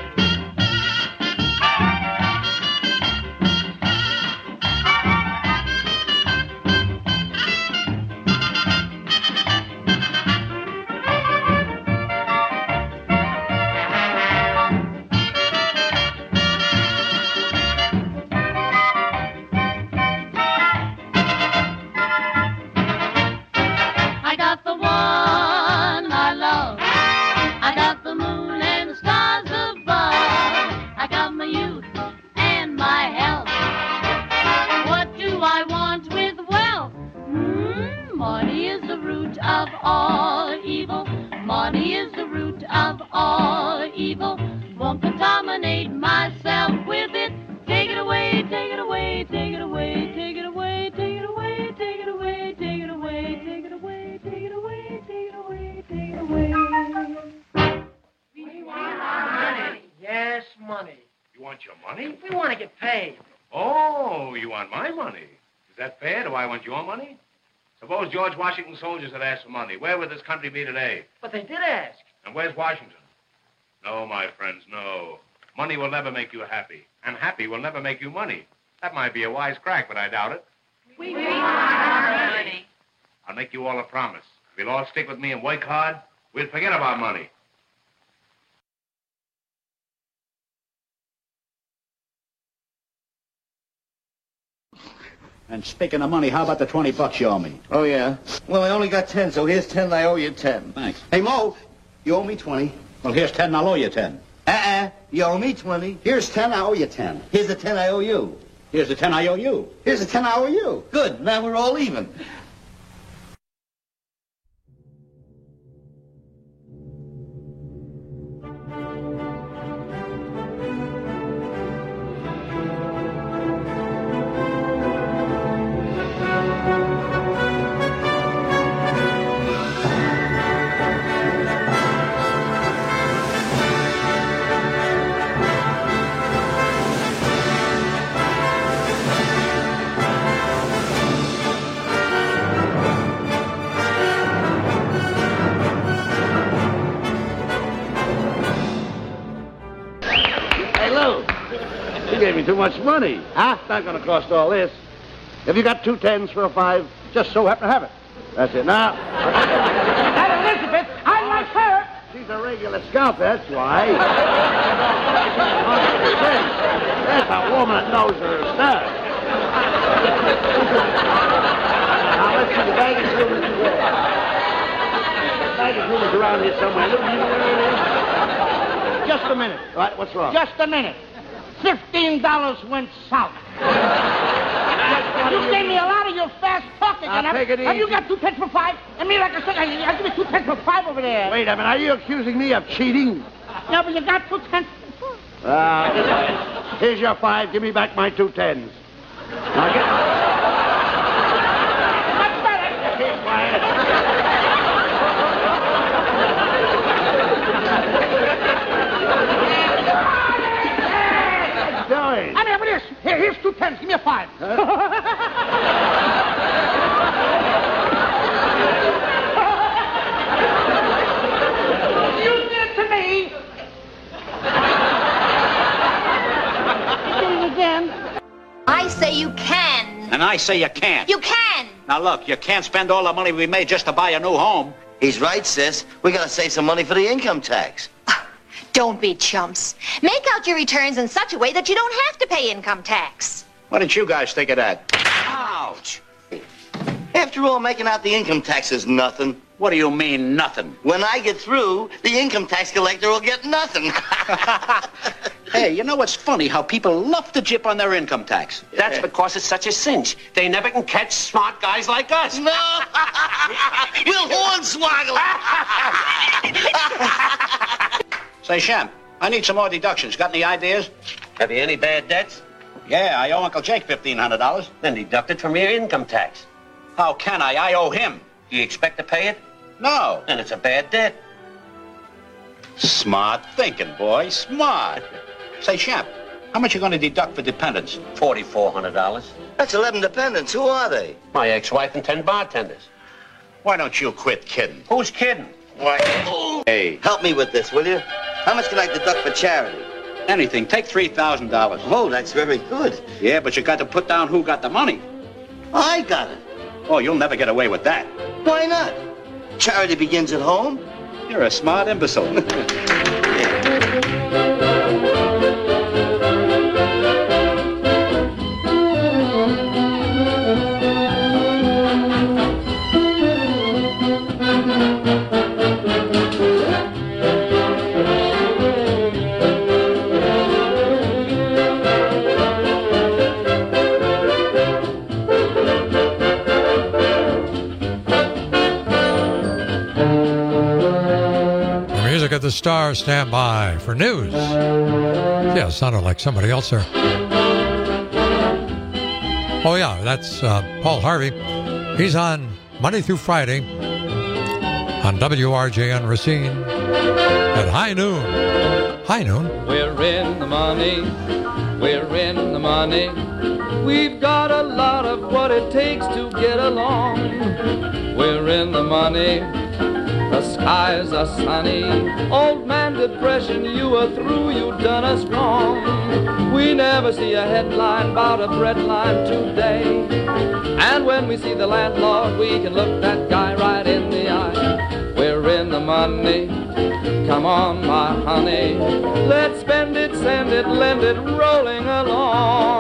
[SPEAKER 2] Of all evil, money is the root of all evil. Won't contaminate myself with it. Take it away, take it away, take it away, take it away, take it away, take it away, take it away, take it away, take it away, take it away, take it away.
[SPEAKER 6] We want our money. Yes, money.
[SPEAKER 7] You want your money?
[SPEAKER 6] We want to get paid.
[SPEAKER 7] Oh, you want my money. Is that fair? Do I want your money? Suppose George Washington's soldiers had asked for money. Where would this country be today?
[SPEAKER 6] But they did ask.
[SPEAKER 7] And where's Washington? No, my friends, no. Money will never make you happy. And happy will never make you money. That might be a wise crack, but I doubt it.
[SPEAKER 6] We want our money.
[SPEAKER 7] I'll make you all a promise. If you'll all stick with me and work hard, we'll forget about money.
[SPEAKER 23] And speaking of money, how about the twenty bucks you owe me?
[SPEAKER 24] Oh, yeah? Well, I only got ten, so here's ten, I owe you ten.
[SPEAKER 23] Thanks.
[SPEAKER 24] Hey, Mo, you owe me twenty.
[SPEAKER 23] Well, here's ten, I'll owe you ten.
[SPEAKER 24] Uh-uh, you owe me twenty.
[SPEAKER 23] Here's ten, I owe you ten.
[SPEAKER 24] Here's the ten I owe you.
[SPEAKER 23] Here's the ten I owe you.
[SPEAKER 24] Here's the ten I owe you. Good, now we're all even.
[SPEAKER 25] Too much money. Huh? It's not going to cost all this. Have you got two tens for a five? Just so happen to have it. That's it. Now.
[SPEAKER 6] That Elizabeth, I like her.
[SPEAKER 25] She's a regular scout, that's why. That's a woman that knows her stuff. Now, let's see. The baggage room is there. The baggage room is around here somewhere. Look, you know where it is?
[SPEAKER 6] Just a minute.
[SPEAKER 25] What? What's wrong?
[SPEAKER 6] Just a minute. Fifteen dollars went south. You gave me a lot of your fast talking.
[SPEAKER 25] Now,
[SPEAKER 6] and
[SPEAKER 25] take it
[SPEAKER 6] Have
[SPEAKER 25] easy.
[SPEAKER 6] you got two tens for five? And me, like I said, I- I'll give you two tens for five over there.
[SPEAKER 25] Wait a minute. Are you accusing me of cheating?
[SPEAKER 6] Yeah, but you got two tens.
[SPEAKER 25] Ah, here's your five. Give me back my two tens. Joey.
[SPEAKER 6] I mean, this. Here, here's two tens. Give me a five. You did it to me. Did it again.
[SPEAKER 1] I say you can.
[SPEAKER 23] And I say you can't.
[SPEAKER 1] You can.
[SPEAKER 23] Now look, you can't spend all the money we made just to buy a new home.
[SPEAKER 24] He's right, sis. We gotta save some money for the income tax.
[SPEAKER 1] Don't be chumps. Make out your returns in such a way that you don't have to pay income tax.
[SPEAKER 23] What did you guys think of that?
[SPEAKER 24] Ouch. After all, making out the income tax is nothing.
[SPEAKER 23] What do you mean, nothing?
[SPEAKER 24] When I get through, the income tax collector will get nothing.
[SPEAKER 23] Hey, you know what's funny? How people love to jip on their income tax.
[SPEAKER 8] That's because it's such a cinch. They never can catch smart guys like us.
[SPEAKER 24] No! We'll hornswoggle!
[SPEAKER 23] Say, Shem, I need some more deductions. Got any ideas?
[SPEAKER 8] Have you any bad debts?
[SPEAKER 23] Yeah, I owe Uncle Jake fifteen hundred dollars.
[SPEAKER 8] Then deduct it from your income tax.
[SPEAKER 23] How can I? I owe him.
[SPEAKER 8] Do you expect to pay it?
[SPEAKER 23] No.
[SPEAKER 8] Then it's a bad debt.
[SPEAKER 23] Smart thinking, boy. Smart. Say, Shem, how much you going to deduct for dependents?
[SPEAKER 8] forty-four hundred dollars.
[SPEAKER 24] That's eleven dependents. Who are they?
[SPEAKER 8] My ex-wife and ten bartenders.
[SPEAKER 23] Why don't you quit kidding?
[SPEAKER 8] Who's kidding?
[SPEAKER 24] Why?
[SPEAKER 23] Hey.
[SPEAKER 24] Help me with this, will you? How much can I deduct for charity?
[SPEAKER 23] Anything. Take three thousand dollars.
[SPEAKER 24] Oh, that's very good.
[SPEAKER 23] Yeah, but you got to put down who got the money.
[SPEAKER 24] I got it.
[SPEAKER 23] Oh, you'll never get away with that.
[SPEAKER 24] Why not? Charity begins at home.
[SPEAKER 23] You're a smart imbecile.
[SPEAKER 12] At the Stars, stand by for news. Yeah, it sounded like somebody else there. Oh, yeah, that's uh, Paul Harvey. He's on Monday through Friday on W R J N Racine at high noon. High noon.
[SPEAKER 9] We're in the money. We're in the money. We've got a lot of what it takes to get along. We're in the money. The skies are sunny. Old man depression, you are through, you done us wrong. We never see a headline about a bread line today. And when we see the landlord, we can look that guy right in the eye. We're in the money. Come on, my honey. Let's spend it, send it, lend it, rolling along.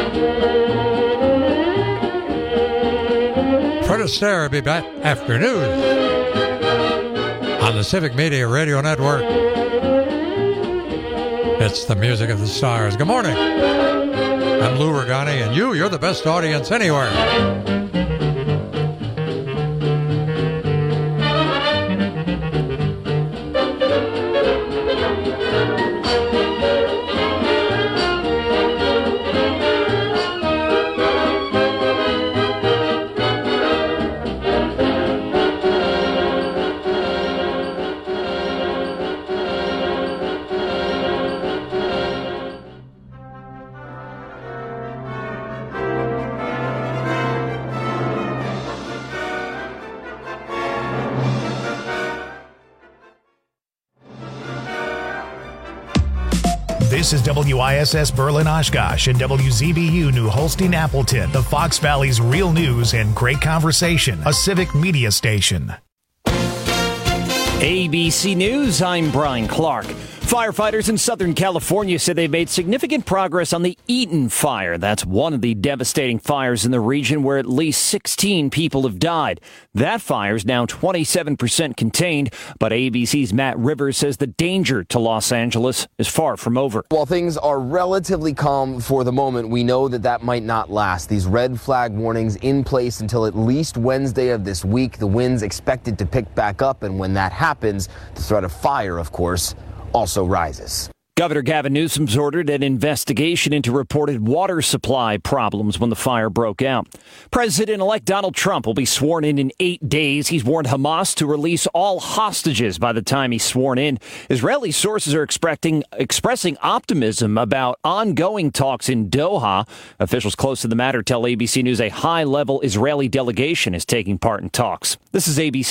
[SPEAKER 12] Fred Astaire will be back after news on the Civic Media Radio Network. It's the music of the stars. Good morning. I'm Lou Regani, and you, you're the best audience anywhere.
[SPEAKER 10] This is W I S S Berlin Oshkosh and W Z B U New Holstein Appleton, the Fox Valley's real news and great conversation, a civic media station.
[SPEAKER 15] A B C News, I'm Brian Clark. Firefighters in Southern California say they've made significant progress on the Eaton fire. That's one of the devastating fires in the region where at least sixteen people have died. That fire is now twenty-seven percent contained, but A B C's Matt Rivers says the danger to Los Angeles is far from over.
[SPEAKER 26] While things are relatively calm for the moment, we know that that might not last. These red flag warnings in place until at least Wednesday of this week. The wind's expected to pick back up, and when that happens, the threat of fire, of course, also rises.
[SPEAKER 15] Governor Gavin Newsom's ordered an investigation into reported water supply problems when the fire broke out. President-elect Donald Trump will be sworn in in eight days. He's warned Hamas to release all hostages by the time he's sworn in. Israeli sources are expecting, expressing optimism about ongoing talks in Doha. Officials close to the matter tell A B C News a high-level Israeli delegation is taking part in talks. This is A B C.